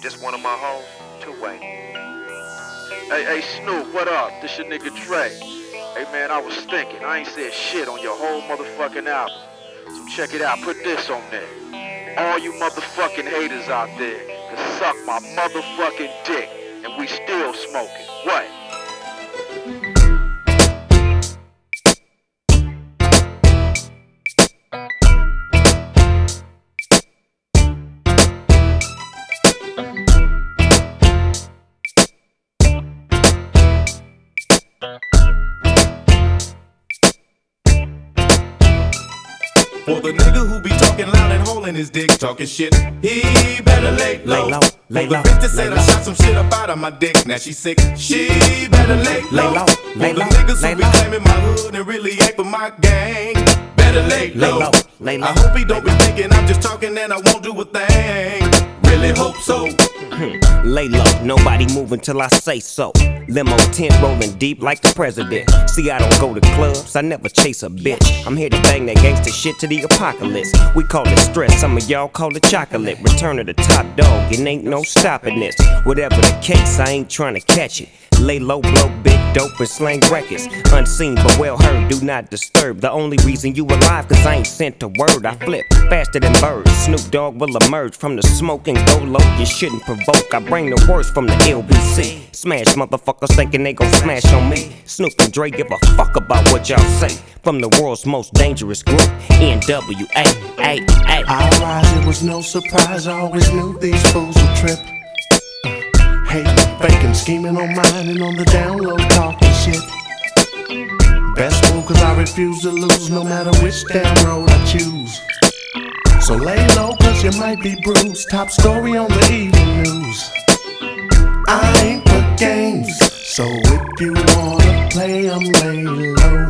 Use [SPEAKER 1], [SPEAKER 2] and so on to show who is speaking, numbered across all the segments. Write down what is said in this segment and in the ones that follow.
[SPEAKER 1] This one of my hoes, 2-way. Hey, Snoop, what up? This your nigga Dre. Hey man, I was thinking, I ain't said shit on your whole motherfucking album. So check it out, put this on there. All you motherfucking haters out there can suck my motherfucking dick, and we still smoking. What?
[SPEAKER 2] For the nigga who be talking loud and holding his dick, talking shit, he better lay low.
[SPEAKER 3] Lay
[SPEAKER 2] For
[SPEAKER 3] low,
[SPEAKER 2] the bitch that said
[SPEAKER 3] lay
[SPEAKER 2] I
[SPEAKER 3] low.
[SPEAKER 2] shot some shit up out of my dick, now she sick, she better lay low.
[SPEAKER 3] low,
[SPEAKER 2] For
[SPEAKER 3] lay
[SPEAKER 2] the
[SPEAKER 3] low,
[SPEAKER 2] niggas
[SPEAKER 3] lay
[SPEAKER 2] who be
[SPEAKER 3] low.
[SPEAKER 2] claiming my hood and really ain't for my gang, better lay low.
[SPEAKER 3] low, lay low.
[SPEAKER 2] I hope he don't be thinking I'm just talking and I won't do a thing. Really hope so.
[SPEAKER 3] Lay low, nobody move until I say so. Limo tent rolling deep like the president. See, I don't go to clubs, I never chase a bitch. I'm here to bang that gangsta shit to the apocalypse. We call it stress, some of y'all call it chocolate. Return of the top dog, it ain't no stopping this. Whatever the case, I ain't trying to catch it. Lay low, blow big dope and slang records. Unseen but well heard, do not disturb. The only reason you alive, cause I ain't sent a word. I flip faster than birds. Snoop Dogg will emerge from the smoke and go low. You shouldn't provoke, I bring the worst from the LBC. Smash motherfuckers thinking they gon' smash on me. Snoop and Dre give a fuck about what y'all say. From the world's most dangerous group, NWA.
[SPEAKER 4] I rise, it was no surprise, I always knew these fools would trip. Hating, faking, scheming on mine and on the down low, talking shit. Best move, cause I refuse to lose, no matter which damn road I choose. So lay low, cause you might be bruised. Top story on the evening news. I ain't for games, so if you wanna play, I'm lay low.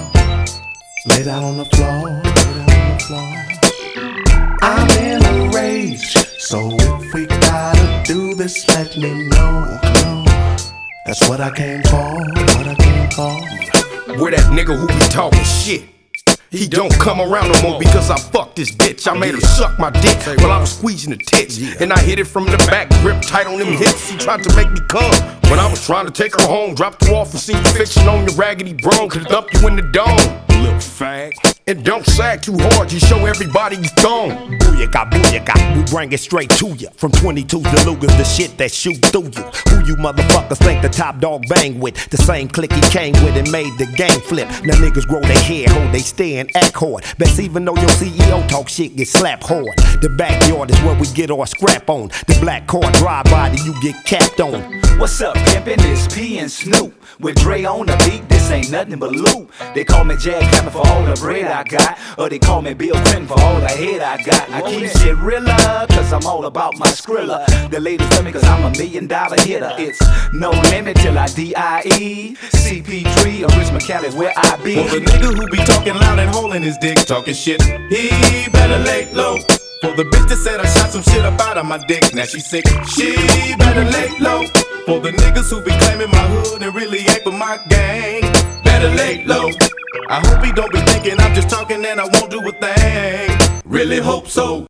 [SPEAKER 4] Lay down on the floor, lay down on the floor. I'm in a rage, so if we gotta do this, let me know. That's what I came for, what I came for.
[SPEAKER 2] Where that nigga who be talking shit, he don't come around no more because I fucked this bitch. I made her suck my dick while I was squeezing the tits, and I hit it from the back, grip tight on them hips. He tried to make me come when I was trying to take her home. Dropped her off and seen fiction on your raggedy bone. Could dump you in the dome, little fag. And don't sag too hard, you show everybody you thong. Booyaka, we bring it straight to ya. From 22s to Lugers, the shit that shoot through you. Who you motherfuckers think the top dog bang with? The same clique he came with and made the game flip. Now niggas grow their hair, hold they stand, act hard. Best even though your CEO talk shit, get slapped hard. The backyard is where we get our scrap on. The black car drive by that you get capped on.
[SPEAKER 5] What's up, pimpin'? It's P and Snoop. With Dre on the beat, this ain't nothing but loot. They call me Jack Hammer for all the bread I got, or they call me Bill Clinton for all the head I got. I keep shit realer, cause I'm all about my Skrilla. The ladies love me cause I'm $1 million hitter. It's no limit till I D.I.E. CP3 or Rich McCallis where I be.
[SPEAKER 2] For the nigga who be talking loud and holding his dick, talking shit, he better lay low. For the bitch that said I shot some shit up out of my dick, now she sick, she better lay low. For the niggas who be claiming my hood and really ain't for my gang, better lay low. I hope he don't be thinking I'm just talking and I won't do a thing. Really hope so.